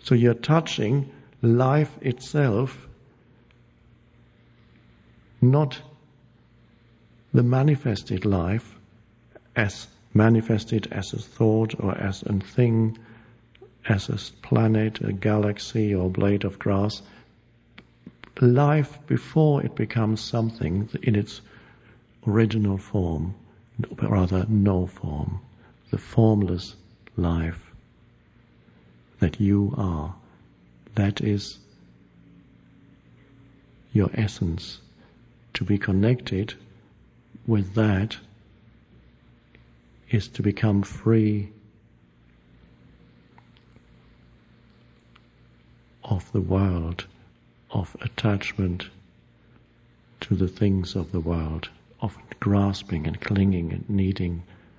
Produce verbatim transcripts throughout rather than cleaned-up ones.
So you're touching life itself, not the manifested life as manifested as a thought or as a thing, as a planet, a galaxy or a blade of grass. Life before it becomes something in its original form, but rather no form, the formless life that you are. That is your essence. To be connected with that is to become free of the world, of attachment to the things of the world, of grasping and clinging and needing.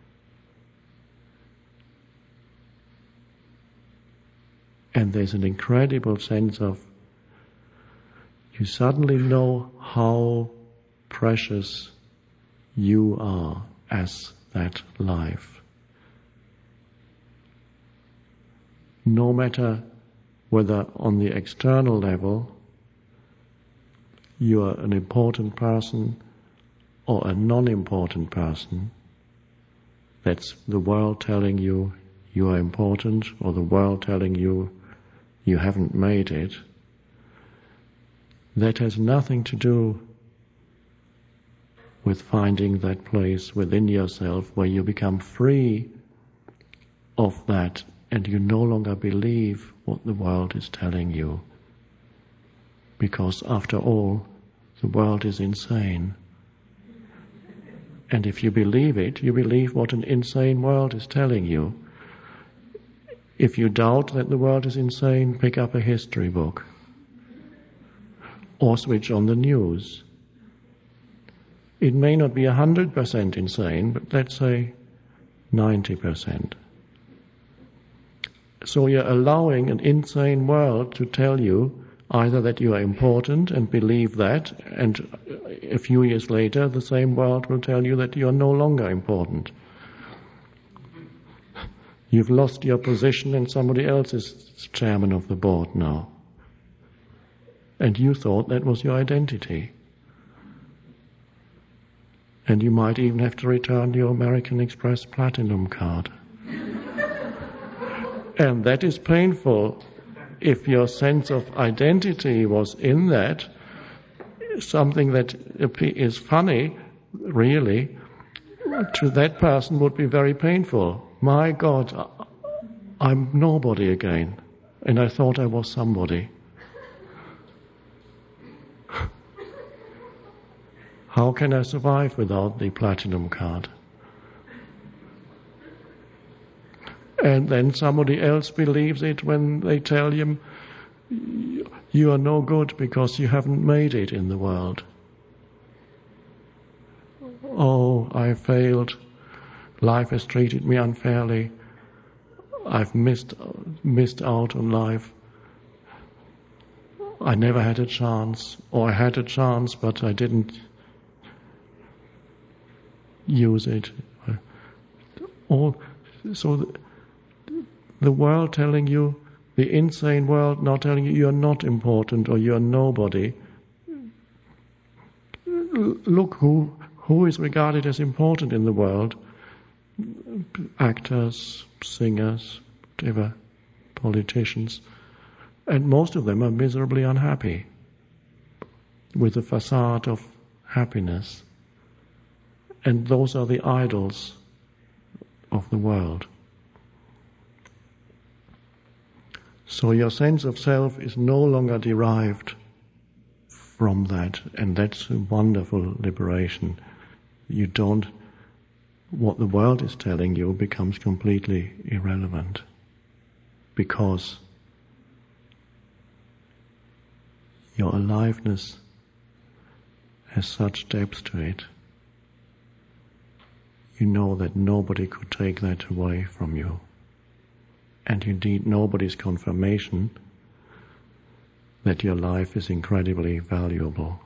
And there's an incredible sense of, you suddenly know how precious you are as that life. No matter whether on the external level you are an important person or a non-important person, that's the world telling you you are important, or the world telling you you haven't made it, that has nothing to do with finding that place within yourself where you become free of that and you no longer believe what the world is telling you. Because after all, the world is insane. And if you believe it, you believe what an insane world is telling you. If you doubt that the world is insane, pick up a history book or switch on the news. It may not be one hundred percent insane, but let's say ninety percent. So you're allowing an insane world to tell you either that you are important and believe that, and a few years later the same world will tell you that you are no longer important. You've lost your position and somebody else is chairman of the board now. And you thought that was your identity. And you might even have to return your American Express Platinum card. And that is painful. If your sense of identity was in that, something that is funny, really, to that person would be very painful. My God, I'm nobody again, and I thought I was somebody. How can I survive without the platinum card? And then somebody else believes it when they tell him, you are no good because you haven't made it in the world. Oh, I failed. Life has treated me unfairly. I've missed missed out on life. I never had a chance, or I had a chance, but I didn't use it. All, so the, the world telling you, the insane world now telling you you're not important or you're nobody. Look who who is regarded as important in the world. Actors, singers, whatever, politicians. And most of them are miserably unhappy with a facade of happiness. And those are the idols of the world. So your sense of self is no longer derived from that, and that's a wonderful liberation. You don't, what the world is telling you becomes completely irrelevant, because your aliveness has such depth to it. You know that nobody could take that away from you. And you need nobody's confirmation that your life is incredibly valuable.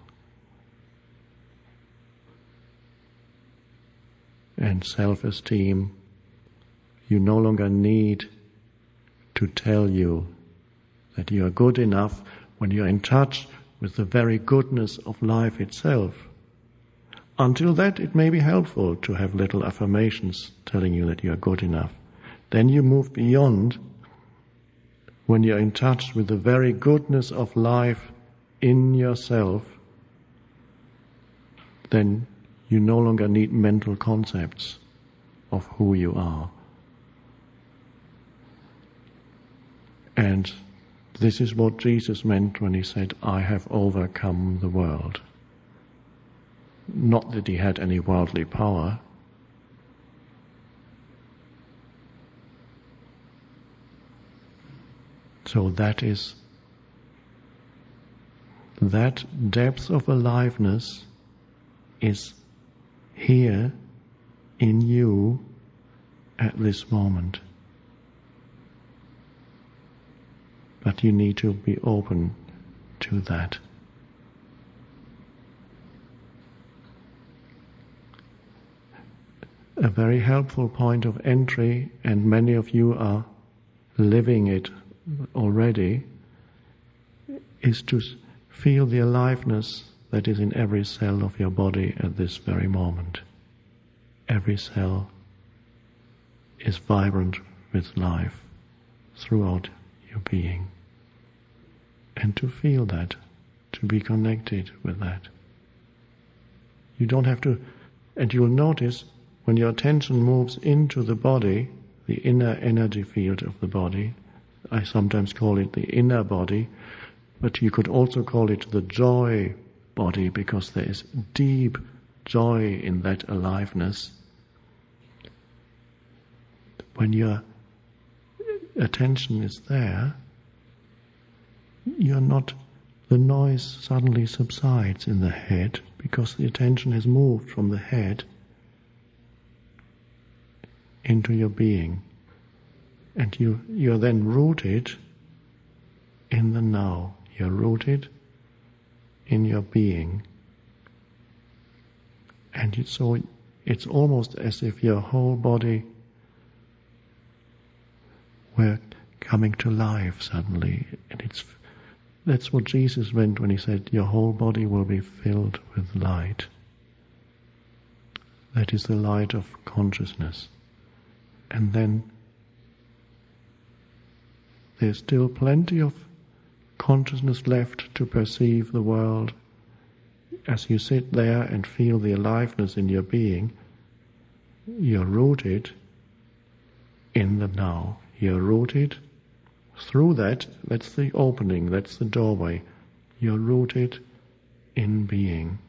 And self-esteem, you no longer need to tell you that you are good enough when you're in touch with the very goodness of life itself. Until that, it may be helpful to have little affirmations telling you that you are good enough. Then you move beyond. When you're in touch with the very goodness of life in yourself, then you no longer need mental concepts of who you are. And this is what Jesus meant when he said, I have overcome the world. Not that he had any worldly power. So that is, that depth of aliveness is here in you at this moment. But you need to be open to that. A very helpful point of entry, and many of you are living it already, is to feel the aliveness that is in every cell of your body at this very moment. Every cell is vibrant with life throughout your being. And to feel that, to be connected with that. You don't have to, and you'll notice when your attention moves into the body, the inner energy field of the body, I sometimes call it the inner body, but you could also call it the joy body, because there is deep joy in that aliveness. When your attention is there, you're not, the noise suddenly subsides in the head, because the attention has moved from the head into your being. And you, you're then rooted in the now. You're rooted in your being. And it's so, it's almost as if your whole body were coming to life suddenly. And it's, that's what Jesus meant when he said, your whole body will be filled with light. That is the light of consciousness. And then there's still plenty of consciousness left to perceive the world. As you sit there and feel the aliveness in your being, you're rooted in the now. You're rooted through that. That's the opening, that's the doorway. You're rooted in being.